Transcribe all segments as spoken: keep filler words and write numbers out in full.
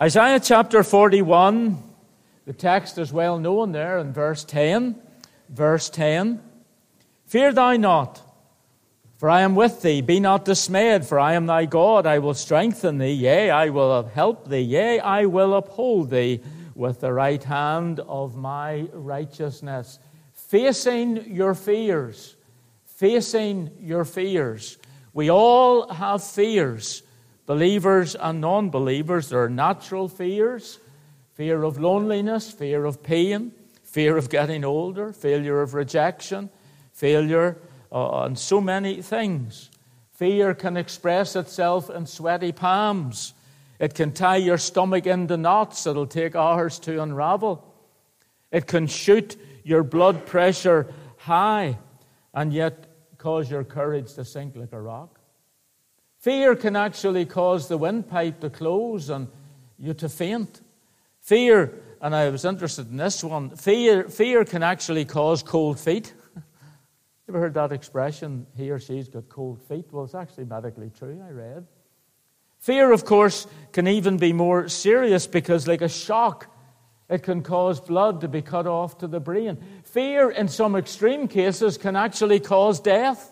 Isaiah chapter forty-one, the text is well known there in verse ten. Verse ten, "Fear thou not, for I am with thee. Be not dismayed, for I am thy God. I will strengthen thee, yea, I will help thee, yea, I will uphold thee with the right hand of my righteousness." Facing your fears. Facing your fears. We all have fears. Believers and non-believers. There are natural fears. Fear of loneliness, fear of pain, fear of getting older, failure of rejection, failure uh, and so many things. Fear can express itself in sweaty palms. It can tie your stomach into knots that'll take hours to unravel. It can shoot your blood pressure high and yet cause your courage to sink like a rock. Fear can actually cause the windpipe to close and you to faint. Fear, and I was interested in this one, fear, fear can actually cause cold feet. You ever heard that expression, he or she's got cold feet? Well, it's actually medically true, I read. Fear, of course, can even be more serious because, like a shock, it can cause blood to be cut off to the brain. Fear, in some extreme cases, can actually cause death.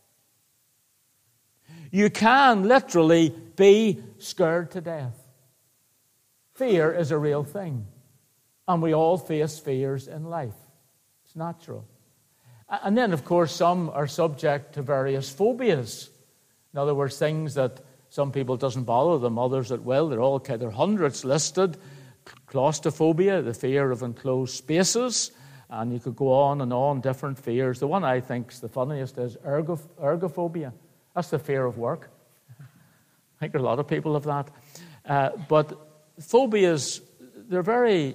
You can literally be scared to death. Fear is a real thing. And we all face fears in life. It's natural. And then, of course, some are subject to various phobias. In other words, things that some people doesn't bother them, others that will. They're all there are hundreds listed. Claustrophobia, the fear of enclosed spaces, and you could go on and on, different fears. The one I think is the funniest is ergo, ergophobia. That's the fear of work. I think a lot of people have that. Uh, but phobias, they're very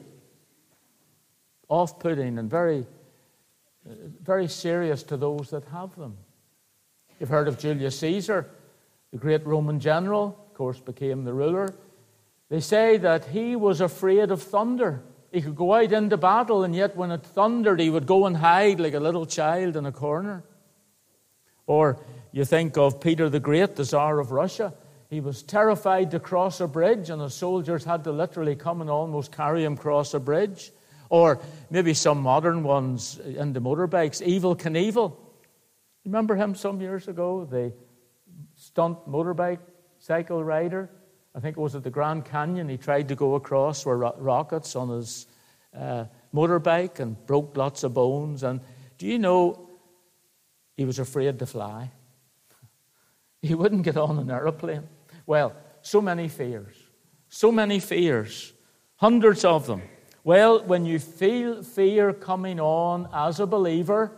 off-putting and very, very serious to those that have them. You've heard of Julius Caesar, the great Roman general, of course became the ruler. They say that he was afraid of thunder. He could go out into battle, and yet when it thundered, he would go and hide like a little child in a corner. Or you think of Peter the Great, the Tsar of Russia. He was terrified to cross a bridge, and the soldiers had to literally come and almost carry him across a bridge. Or maybe some modern ones in the motorbikes, Evel Knievel. Remember him some years ago? The stunt motorbike cycle rider. I think it was at the Grand Canyon. He tried to go across where ro- rockets on his uh, motorbike and broke lots of bones. And do you know he was afraid to fly? He wouldn't get on an airplane. Well, so many fears. So many fears. Hundreds of them. Well, when you feel fear coming on as a believer,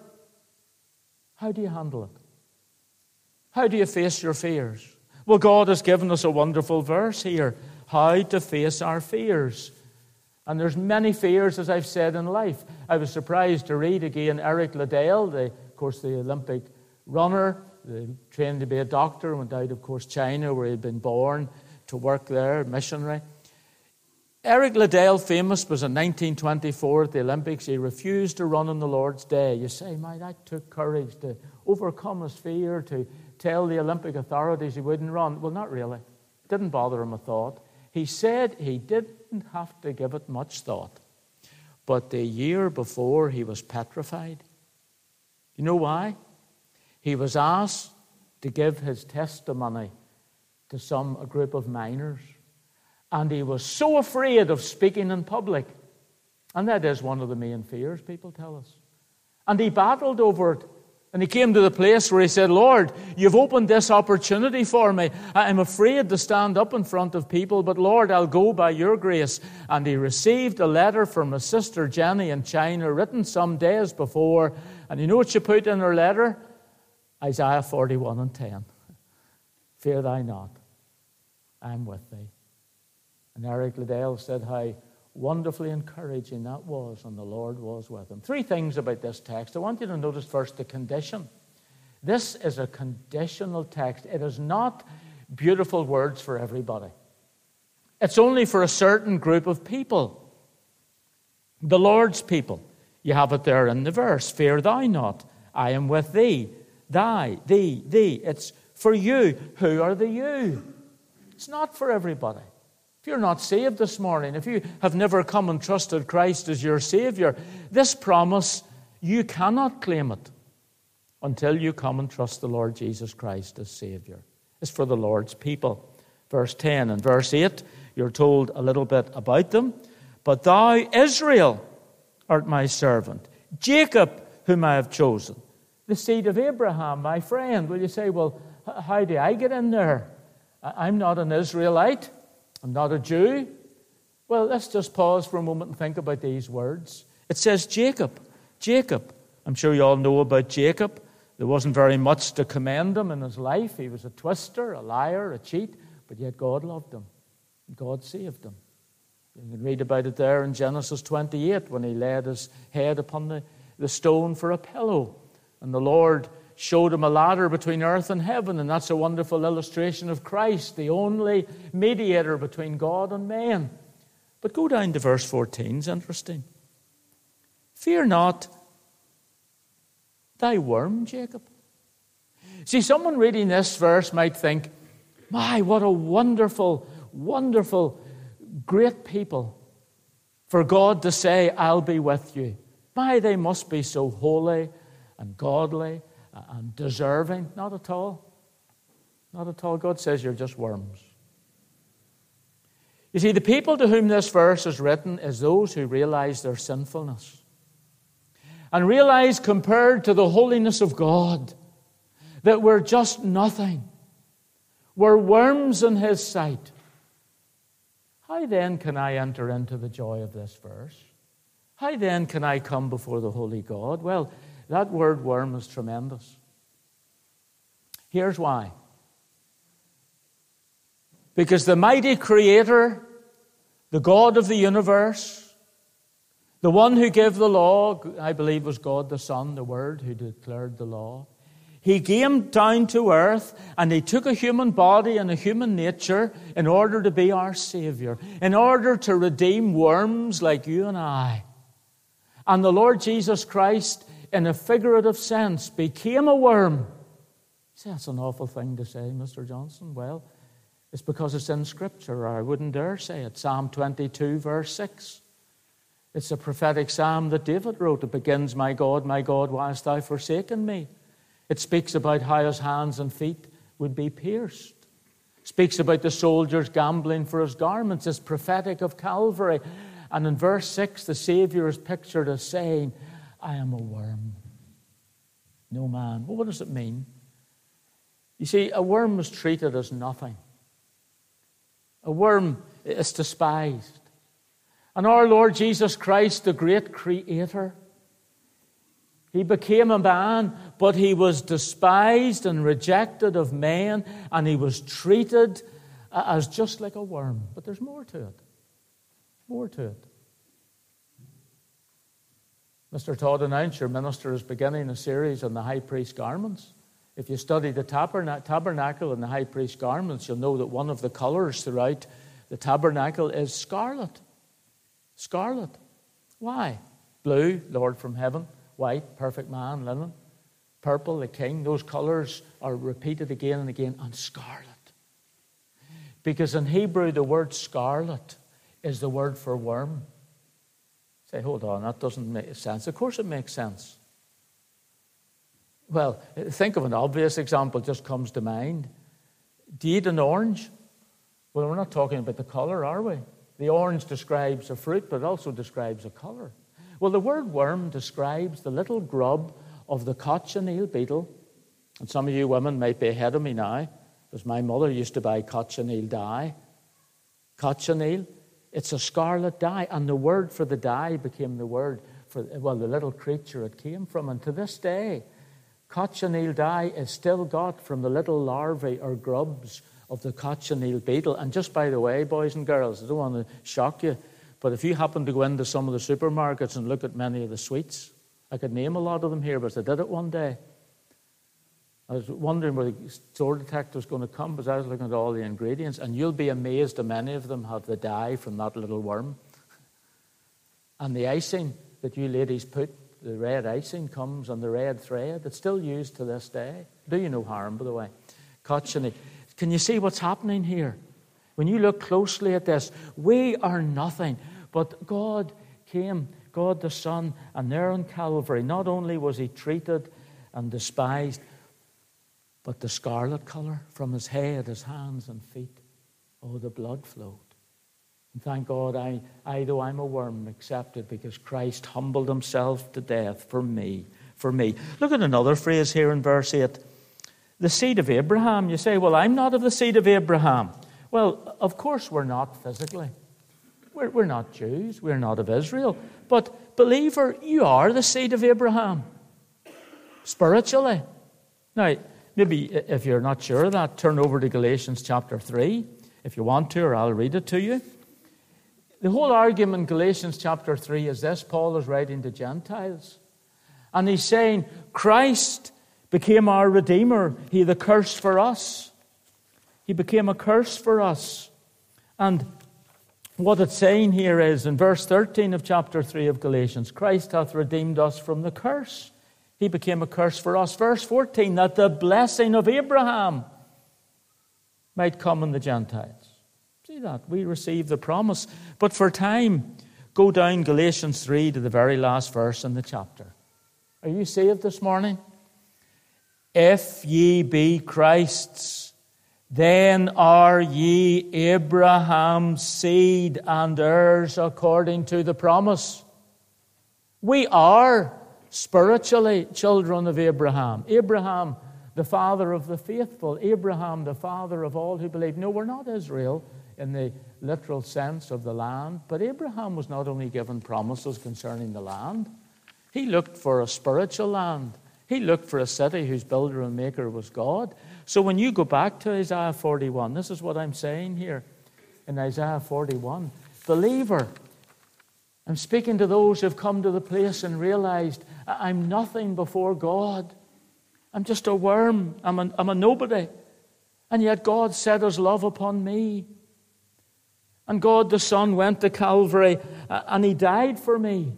how do you handle it? How do you face your fears? Well, God has given us a wonderful verse here, how to face our fears. And there's many fears, as I've said, in life. I was surprised to read again Eric Liddell, the, of course, the Olympic runner, the, trained to be a doctor, went out, of course, China, where he'd been born, to work there, missionary. Eric Liddell, famous, was in nineteen twenty-four at the Olympics. He refused to run on the Lord's Day. You say, my, that took courage to overcome his fear, to tell the Olympic authorities he wouldn't run. Well, not really. It didn't bother him a thought. He said he didn't have to give it much thought. But the year before, he was petrified. You know why? He was asked to give his testimony to some a group of miners. And he was so afraid of speaking in public. And that is one of the main fears, people tell us. And he battled over it. And he came to the place where he said, Lord, you've opened this opportunity for me. I'm afraid to stand up in front of people, but Lord, I'll go by your grace. And he received a letter from his sister Jenny in China, written some days before. And you know what she put in her letter? Isaiah forty-one and ten. Fear thou not, I am with thee. And Eric Liddell said how wonderfully encouraging that was, and the Lord was with him. Three things about this text. I want you to notice first the condition. This is a conditional text. It is not beautiful words for everybody. It's only for a certain group of people. The Lord's people. You have it there in the verse. Fear thou not, I am with thee. Thy, thee, thee. It's for you. Who are the you? It's not for everybody. If you're not saved this morning, if you have never come and trusted Christ as your Savior, this promise, you cannot claim it until you come and trust the Lord Jesus Christ as Savior. It's for the Lord's people. Verse ten and verse eight, you're told a little bit about them. But thou, Israel, art my servant, Jacob, whom I have chosen, the seed of Abraham, my friend. Will you say, well, how do I get in there? I'm not an Israelite. I'm not a Jew. Well, let's just pause for a moment and think about these words. It says Jacob. Jacob. I'm sure you all know about Jacob. There wasn't very much to commend him in his life. He was a twister, a liar, a cheat, but yet God loved him. God saved him. You can read about it there in Genesis twenty-eight when he laid his head upon the, the stone for a pillow. And the Lord showed him a ladder between earth and heaven, and that's a wonderful illustration of Christ, the only mediator between God and man. But go down to verse fourteen, it's interesting. Fear not thy worm, Jacob. See, someone reading this verse might think, my, what a wonderful, wonderful, great people for God to say, I'll be with you. My, they must be so holy and godly and deserving. Not at all. Not at all. God says you're just worms. You see, the people to whom this verse is written is those who realize their sinfulness and realize, compared to the holiness of God, that we're just nothing. We're worms in His sight. How then can I enter into the joy of this verse? How then can I come before the holy God? Well, that word worm is tremendous. Here's why. Because the mighty Creator, the God of the universe, the one who gave the law, I believe was God the Son, the Word who declared the law. He came down to earth and He took a human body and a human nature in order to be our Savior, in order to redeem worms like you and I. And the Lord Jesus Christ, in a figurative sense, became a worm. See, that's an awful thing to say, Mister Johnson. Well, it's because it's in Scripture, or I wouldn't dare say it. Psalm twenty-two, verse six. It's a prophetic psalm that David wrote. It begins, my God, my God, why hast thou forsaken me? It speaks about how his hands and feet would be pierced. It speaks about the soldiers gambling for his garments. It's prophetic of Calvary. And in verse six, the Savior is pictured as saying, I am a worm. No man. Well, what does it mean? You see, a worm was treated as nothing. A worm is despised. And our Lord Jesus Christ, the great Creator, He became a man, but He was despised and rejected of men, and He was treated as just like a worm. But there's more to it. More to it. Mister Todd announced your minister is beginning a series on the high priest garments. If you study the tabernacle and the high priest garments, you'll know that one of the colors throughout the tabernacle is scarlet. Scarlet. Why? Blue, Lord from heaven. White, perfect man, linen. Purple, the king. Those colors are repeated again and again. And scarlet. Because in Hebrew, the word scarlet is the word for worm. Say, hold on, that doesn't make sense. Of course it makes sense. Well, think of an obvious example just comes to mind. Do you eat an orange? Well, we're not talking about the color, are we? The orange describes a fruit, but it also describes a color. Well, the word worm describes the little grub of the cochineal beetle. And some of you women might be ahead of me now, because my mother used to buy cochineal dye. Cochineal, it's a scarlet dye, and the word for the dye became the word for, well, the little creature it came from. And to this day, cochineal dye is still got from the little larvae or grubs of the cochineal beetle. And just by the way, boys and girls, I don't want to shock you, but if you happen to go into some of the supermarkets and look at many of the sweets, I could name a lot of them here, but I did it one day. I was wondering where the store detector was going to come, because I was looking at all the ingredients, and you'll be amazed how many of them have the dye from that little worm. And the icing that you ladies put, the red icing, comes on the red thread. It's still used to this day. Do you no harm, by the way. Cochineal. Can you see what's happening here? When you look closely at this, we are nothing. But God came, God the Son, and there on Calvary, not only was he treated and despised, but the scarlet colour from his head, his hands and feet, oh, the blood flowed. And thank God, I, I, though I'm a worm, accepted because Christ humbled himself to death for me, for me. Look at another phrase here in verse eight. The seed of Abraham. You say, well, I'm not of the seed of Abraham. Well, of course we're not physically. We're, we're not Jews. We're not of Israel. But, believer, you are the seed of Abraham. Spiritually. Now, maybe if you're not sure of that, turn over to Galatians chapter three, if you want to, or I'll read it to you. The whole argument in Galatians chapter three is this. Paul is writing to Gentiles. And he's saying, Christ became our Redeemer. He the curse for us. He became a curse for us. And what it's saying here is, in verse thirteen of chapter three of Galatians, Christ hath redeemed us from the curse. He became a curse for us. Verse fourteen, that the blessing of Abraham might come on the Gentiles. See that? We receive the promise. But for time, go down Galatians three to the very last verse in the chapter. Are you saved this morning? If ye be Christ's, then are ye Abraham's seed and heirs according to the promise. We are spiritually children of Abraham. Abraham, the father of the faithful. Abraham, the father of all who believe. No, we're not Israel in the literal sense of the land, but Abraham was not only given promises concerning the land. He looked for a spiritual land. He looked for a city whose builder and maker was God. So when you go back to Isaiah forty-one, this is what I'm saying here in Isaiah forty-one. Believer, I'm speaking to those who've come to the place and realized I'm nothing before God. I'm just a worm. I'm a, I'm a nobody. And yet God set his love upon me. And God the Son went to Calvary and he died for me.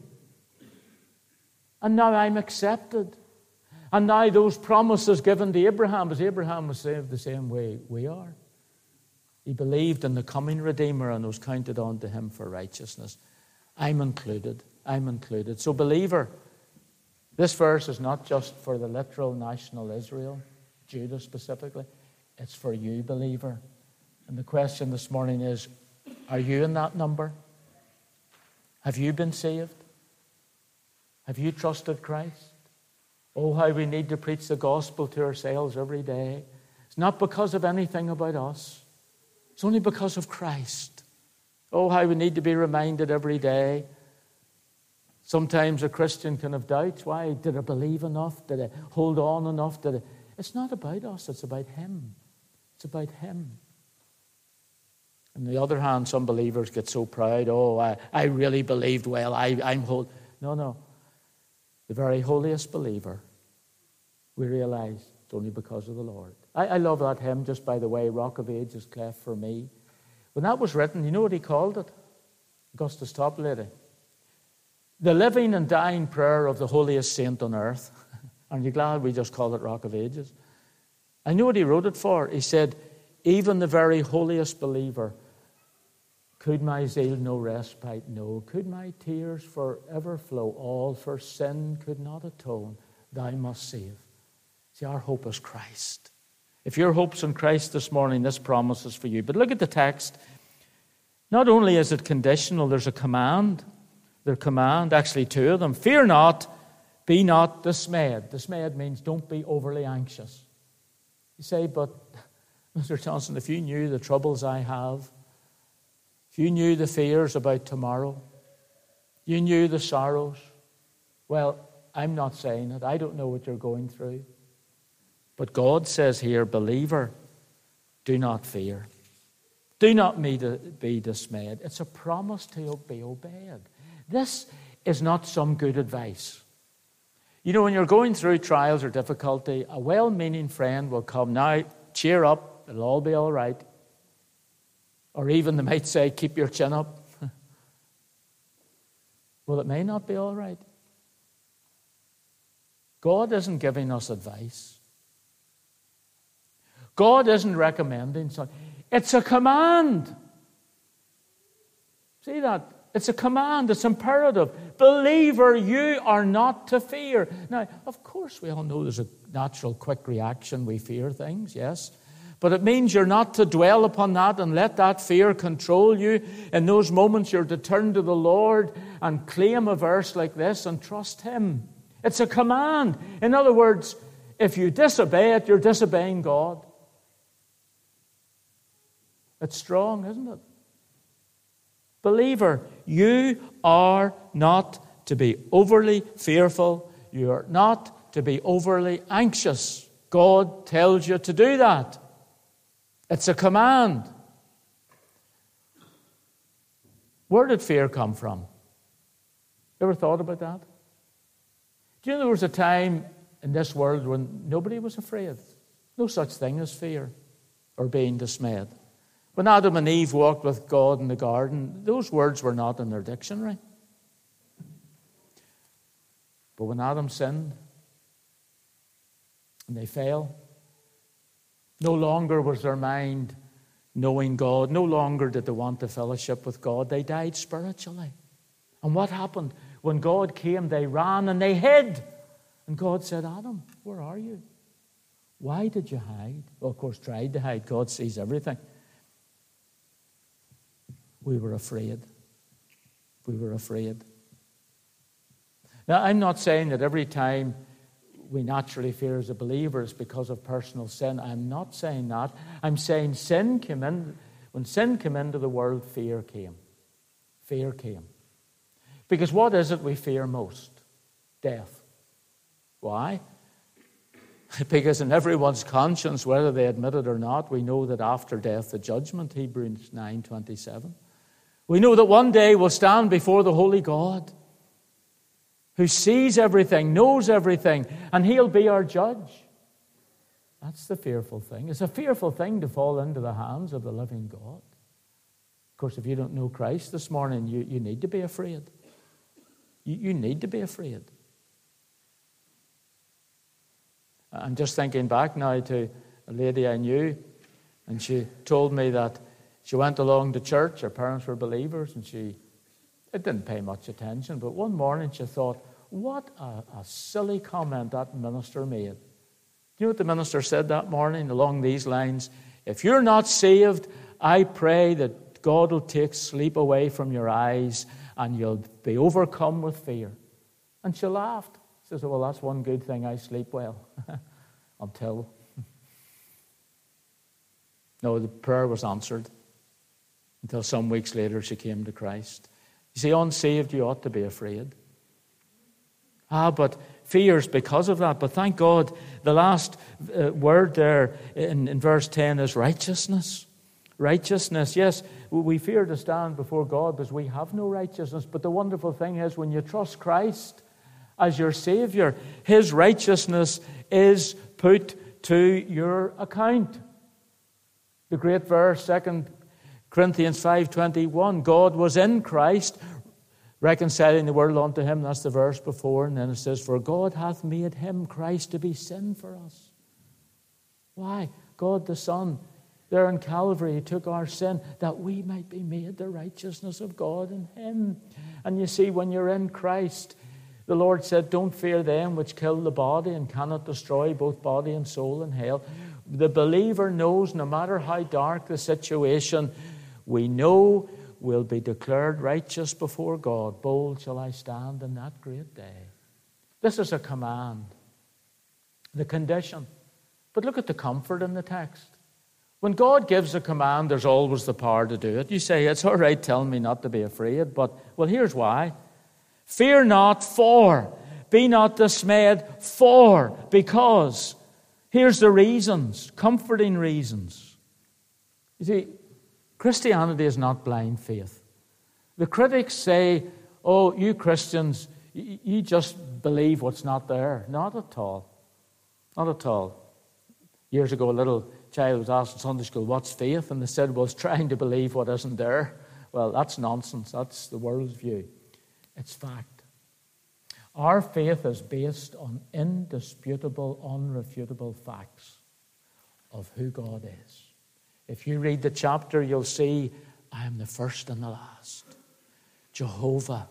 And now I'm accepted. And now those promises given to Abraham, as Abraham was saved the same way we are. He believed in the coming Redeemer and was counted on to him for righteousness. I'm included. I'm included. So believer, this verse is not just for the literal national Israel, Judah specifically. It's for you, believer. And the question this morning is, are you in that number? Have you been saved? Have you trusted Christ? Oh, how we need to preach the gospel to ourselves every day. It's not because of anything about us. It's only because of Christ. Oh, how we need to be reminded every day. Sometimes a Christian can have doubts. Why? Did I believe enough? Did I hold on enough? Did I... It's not about us. It's about Him. It's about Him. On the other hand, some believers get so proud. Oh, I, I really believed well. I, I'm whole. No, no. The very holiest believer, we realize it's only because of the Lord. I, I love that hymn, just by the way, Rock of Ages cleft for me. When that was written, you know what he called it? Augustus Toplady. The living and dying prayer of the holiest saint on earth. Aren't you glad we just call it Rock of Ages? I know what he wrote it for. He said, even the very holiest believer, could my zeal no respite know? Could my tears forever flow? All for sin could not atone. Thou must save. See, our hope is Christ. If your hope's in Christ this morning, this promise is for you. But look at the text. Not only is it conditional, there's a command. There's a command, actually two of them. Fear not, be not dismayed. Dismayed means don't be overly anxious. You say, but Mister Johnson, if you knew the troubles I have, if you knew the fears about tomorrow, you knew the sorrows, well, I'm not saying it. I don't know what you're going through. But God says here, believer, do not fear. Do not be dismayed. It's a promise to be obeyed. This is not some good advice. You know, when you're going through trials or difficulty, a well-meaning friend will come, now, cheer up, it'll all be all right. Or even they might say, keep your chin up. Well, it may not be all right. God isn't giving us advice. God isn't recommending something. It's a command. See that? It's a command. It's imperative. Believer, you are not to fear. Now, of course, we all know there's a natural, quick reaction. We fear things, yes. But it means you're not to dwell upon that and let that fear control you. In those moments, you're to turn to the Lord and claim a verse like this and trust Him. It's a command. In other words, if you disobey it, you're disobeying God. It's strong, isn't it? Believer, you are not to be overly fearful. You are not to be overly anxious. God tells you to do that. It's a command. Where did fear come from? You ever thought about that? Do you know there was a time in this world when nobody was afraid? No such thing as fear or being dismayed. When Adam and Eve walked with God in the garden, those words were not in their dictionary. But when Adam sinned and they fell, no longer was their mind knowing God. No longer did they want the fellowship with God. They died spiritually. And what happened? When God came, they ran and they hid. And God said, Adam, where are you? Why did you hide? Well, of course, tried to hide. God sees everything. We were afraid. We were afraid. Now, I'm not saying that every time we naturally fear as a believer is because of personal sin. I'm not saying that. I'm saying sin came in. When sin came into the world, fear came. Fear came. Because what is it we fear most? Death. Why? Because in everyone's conscience, whether they admit it or not, we know that after death, the judgment, Hebrews nine twenty-seven. We know that one day we'll stand before the holy God who sees everything, knows everything, and He'll be our judge. That's the fearful thing. It's a fearful thing to fall into the hands of the living God. Of course, if you don't know Christ this morning, you, you need to be afraid. You, you need to be afraid. I'm just thinking back now to a lady I knew, and she told me that she went along to church. Her parents were believers, and she it didn't pay much attention. But one morning she thought, what a, a silly comment that minister made. Do you know what the minister said that morning along these lines? If you're not saved, I pray that God will take sleep away from your eyes and you'll be overcome with fear. And she laughed. She said, well, that's one good thing, I sleep well. Until. No, the prayer was answered. Until some weeks later she came to Christ. You see, unsaved, you ought to be afraid. Ah, but fears because of that. But thank God, the last uh, word there in, in verse ten is righteousness. Righteousness, yes, we fear to stand before God because we have no righteousness. But the wonderful thing is when you trust Christ as your Savior, His righteousness is put to your account. The great verse, Second Corinthians five twenty-one, God was in Christ, reconciling the world unto Him. That's the verse before. And then it says, for God hath made Him, Christ, to be sin for us. Why? God the Son, there in Calvary, He took our sin that we might be made the righteousness of God in Him. And you see, when you're in Christ, the Lord said, don't fear them which kill the body and cannot destroy both body and soul in hell. The believer knows no matter how dark the situation, we know we'll be declared righteous before God. Bold shall I stand in that great day. This is a command. The condition. But look at the comfort in the text. When God gives a command, there's always the power to do it. You say, it's all right telling me not to be afraid, but, well, here's why. Fear not, for. Be not dismayed, for. Because. Here's the reasons, comforting reasons. You see, Christianity is not blind faith. The critics say, oh, you Christians, you just believe what's not there. Not at all. Not at all. Years ago, a little child was asked in Sunday school, what's faith? And they said, well, it's trying to believe what isn't there. Well, that's nonsense. That's the world's view. It's fact. Our faith is based on indisputable, unrefutable facts of who God is. If you read the chapter, you'll see, I am the first and the last. Jehovah.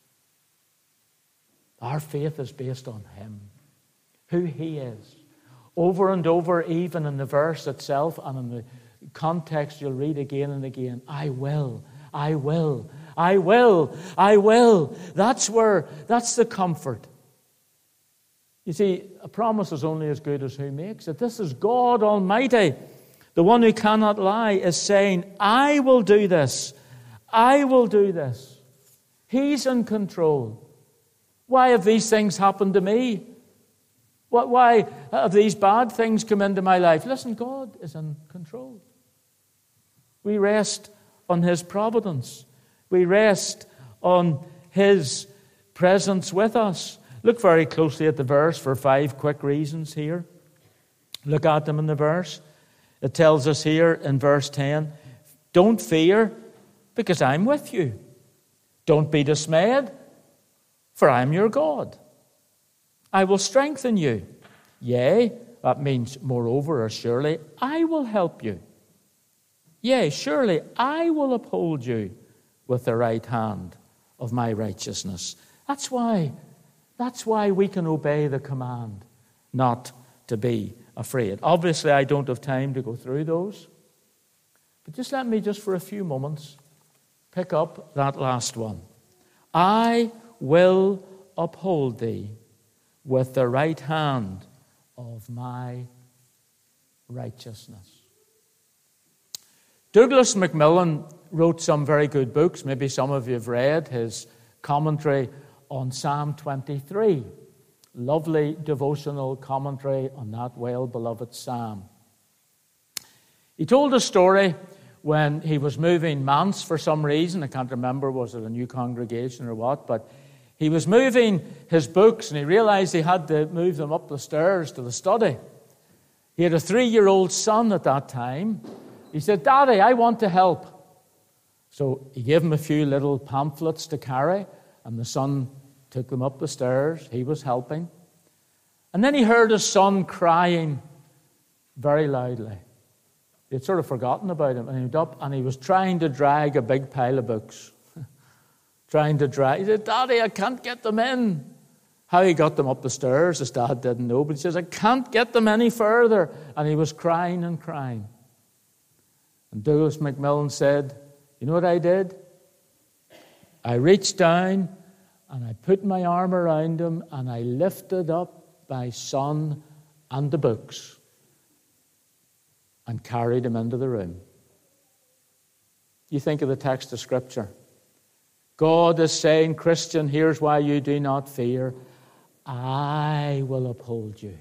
Our faith is based on Him, who He is. Over and over, even in the verse itself and in the context, you'll read again and again, I will, I will, I will, I will. That's where, that's the comfort. You see, a promise is only as good as who makes it. This is God Almighty, the one who cannot lie, is saying, I will do this. I will do this. He's in control. Why have these things happened to me? Why have these bad things come into my life? Listen, God is in control. We rest on His providence. We rest on His presence with us. Look very closely at the verse for five quick reasons here. Look at them in the verse. It tells us here in verse ten, don't fear, because I'm with you. Don't be dismayed, for I am your God. I will strengthen you. Yea, that means moreover or surely, I will help you. Yea, surely I will uphold you with the right hand of my righteousness. That's why, that's why we can obey the command not to be afraid. Obviously, I don't have time to go through those. But just let me, just for a few moments, pick up that last one. I will uphold thee with the right hand of my righteousness. Douglas Macmillan wrote some very good books. Maybe some of you have read his commentary on Psalm twenty-three. Lovely devotional commentary on that well-beloved psalm. He told a story when he was moving manse for some reason. I can't remember, was it a new congregation or what, but he was moving his books and he realized he had to move them up the stairs to the study. He had a three-year-old son at that time. He said, Daddy, I want to help. So he gave him a few little pamphlets to carry, and the son took them up the stairs. He was helping. And then he heard his son crying very loudly. He had sort of forgotten about him, and he went up and he was trying to drag a big pile of books. trying to drag. He said, Daddy, I can't get them in. How he got them up the stairs, his dad didn't know, but he says, I can't get them any further. And he was crying and crying. And Douglas Macmillan said, you know what I did? I reached down and I put my arm around him and I lifted up my son and the books and carried him into the room. You think of the text of Scripture. God is saying, Christian, here's why you do not fear. I will uphold you.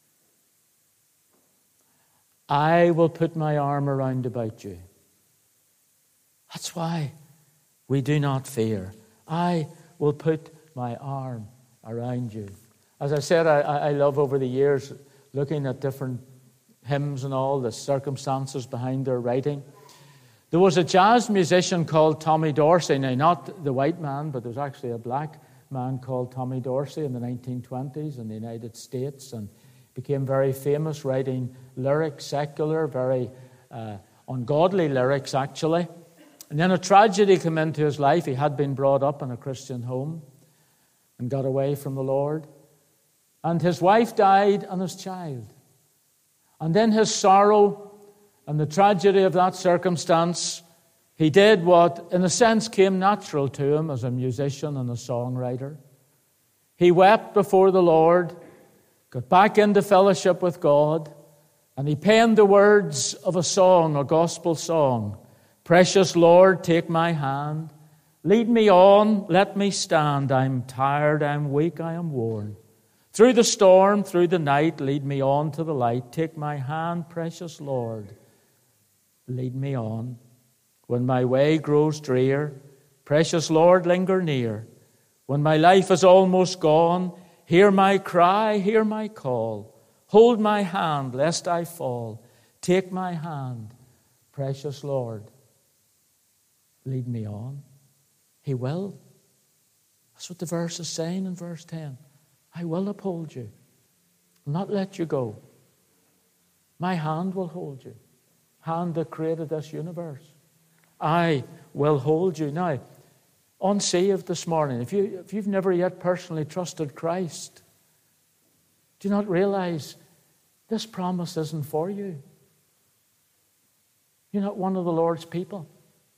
I will put my arm around about you. That's why we do not fear. I will put my arm around you. As I said, I, I love over the years looking at different hymns and all, the circumstances behind their writing. There was a jazz musician called Tommy Dorsey. Now, not the white man, but there was actually a black man called Tommy Dorsey in the nineteen twenties in the United States, and became very famous writing lyrics, secular, very uh, ungodly lyrics, actually. And then a tragedy came into his life. He had been brought up in a Christian home and got away from the Lord. And his wife died and his child. And then his sorrow and the tragedy of that circumstance, he did what, in a sense, came natural to him as a musician and a songwriter. He wept before the Lord, got back into fellowship with God, and he penned the words of a song, a gospel song. Precious Lord, take my hand. Lead me on, let me stand. I'm tired, I'm weak, I am worn. Through the storm, through the night, lead me on to the light. Take my hand, precious Lord. Lead me on. When my way grows drear, precious Lord, linger near. When my life is almost gone, hear my cry, hear my call. Hold my hand, lest I fall. Take my hand, precious Lord. Lead me on. He will. That's what the verse is saying in verse ten. I will uphold you. I'll not let you go. My hand will hold you. hand that created this universe. I will hold you. Now, unsaved this morning, if, you, if you've never yet personally trusted Christ, do you not realize this promise isn't for you? You're not one of the Lord's people.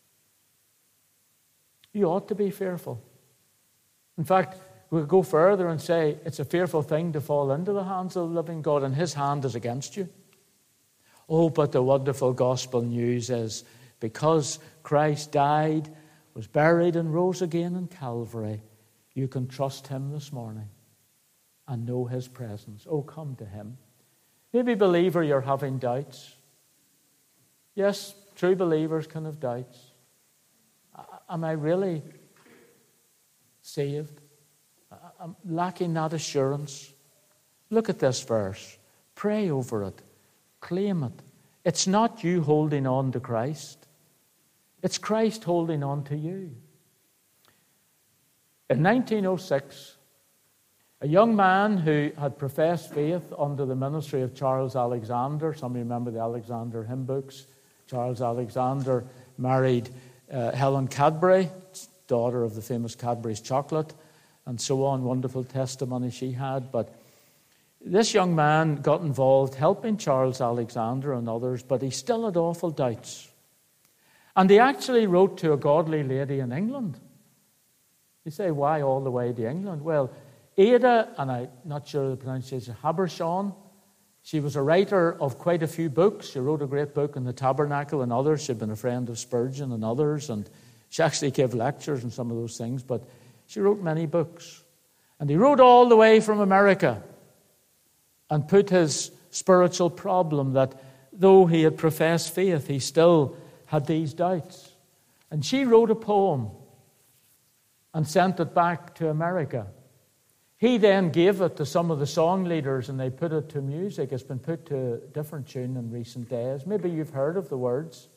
You ought to be fearful. In fact, we'll go further and say it's a fearful thing to fall into the hands of the living God, and his hand is against you. Oh, but the wonderful gospel news is because Christ died, was buried, and rose again in Calvary, you can trust him this morning and know his presence. Oh, come to him. Maybe, believer, you're having doubts. Yes, true believers can have doubts. Am I really saved? I'm lacking that assurance. Look at this verse. Pray over it. Claim it. It's not you holding on to Christ. It's Christ holding on to you. In nineteen oh six, a young man who had professed faith under the ministry of Charles Alexander, some of you remember the Alexander hymn books. Charles Alexander married uh, Helen Cadbury, daughter of the famous Cadbury's chocolate, and so on. Wonderful testimony she had. But this young man got involved helping Charles Alexander and others, but he still had awful doubts. And he actually wrote to a godly lady in England. You say, why all the way to England? Well, Ada, and I'm not sure of the pronunciation, Habershon, she was a writer of quite a few books. She wrote a great book on the Tabernacle and others. She'd been a friend of Spurgeon and others, and she actually gave lectures on some of those things, but she wrote many books. And he wrote all the way from America and put his spiritual problem that though he had professed faith, he still had these doubts. And she wrote a poem and sent it back to America. He then gave it to some of the song leaders and they put it to music. It's been put to a different tune in recent days. Maybe you've heard of the words.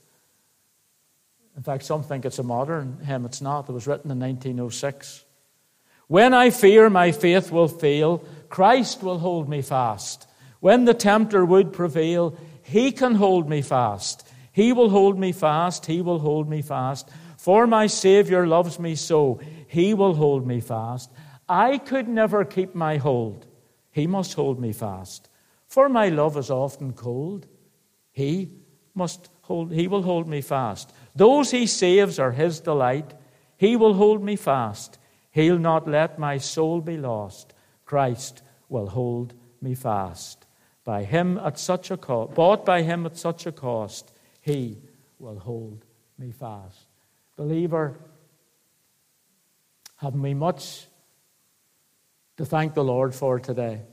In fact, some think it's a modern hymn. It's not. It was written in nineteen oh six. When I fear my faith will fail, Christ will hold me fast. When the tempter would prevail, he can hold me fast. He will hold me fast. He will hold me fast. For my Savior loves me so. He will hold me fast. I could never keep my hold. He must hold me fast. For my love is often cold. He must hold, he will hold me fast. Those he saves are his delight. He will hold me fast. He'll not let my soul be lost. Christ will hold me fast. By him at such a cost, bought by him at such a cost, he will hold me fast. Believer, haven't we much to thank the Lord for today?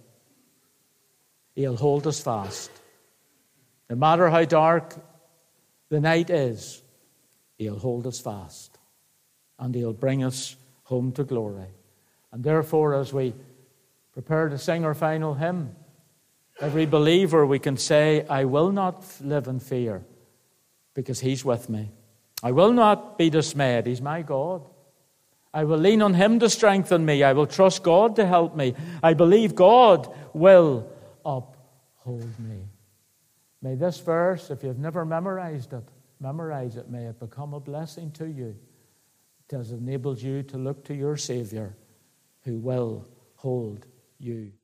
He'll hold us fast. No matter how dark the night is, he'll hold us fast. And he'll bring us home to glory. And therefore, as we prepare to sing our final hymn, every believer we can say, I will not live in fear because he's with me. I will not be dismayed. He's my God. I will lean on him to strengthen me. I will trust God to help me. I believe God will uphold me. May this verse, if you've never memorized it, memorize it. May it become a blessing to you. It has enabled you to look to your Savior who will hold you